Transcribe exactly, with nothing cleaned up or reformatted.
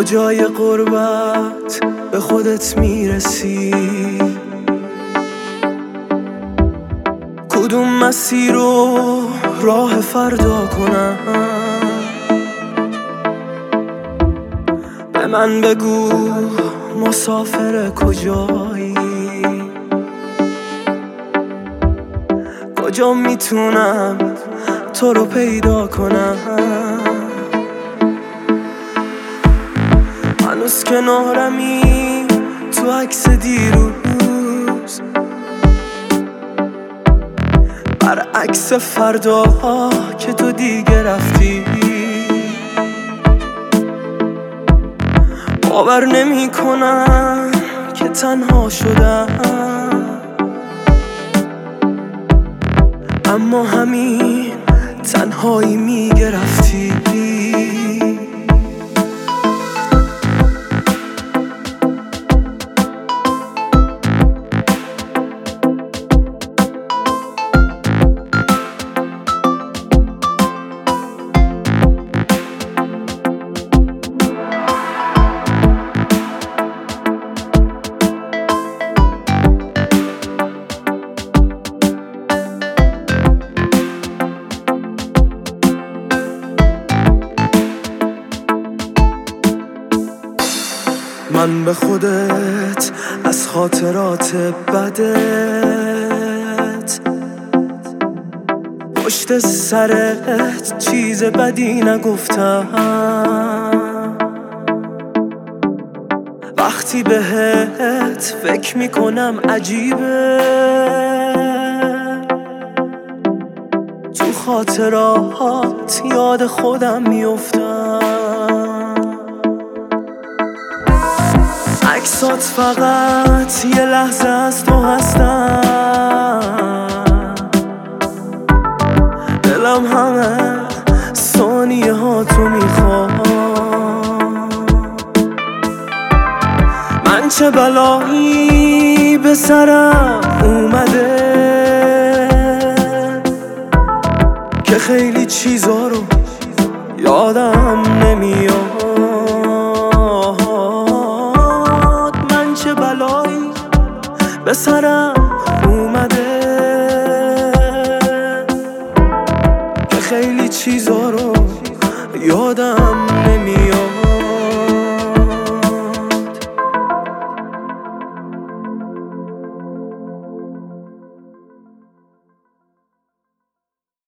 کجای غربت به خودت میرسی؟ کدوم مسیر رو راه فردا کنم؟ به من بگو مسافر کجایی؟ کجا میتونم تو رو پیدا کنم؟ هنوز کنارمی تو عکس دیروز، برعکس فردا که تو دیگه رفتی. باور نمی کنم که تنها شدم، اما همین تنهایی میگرفتی. من به خودت از خاطرات بدت پشت سرت چیز بدی نگفتم. وقتی بهت فکر میکنم عجیبه، تو خاطرات یاد خودم میافتم. عکسات فقط یه لحظه از تو هستم، دلم همه ثانیه ها تو میخوام. من چه بلایی به سرم اومده که خیلی چیزا رو یادم نمیاد. به سرم اومده که خیلی چیزا رو یادم نمیاد.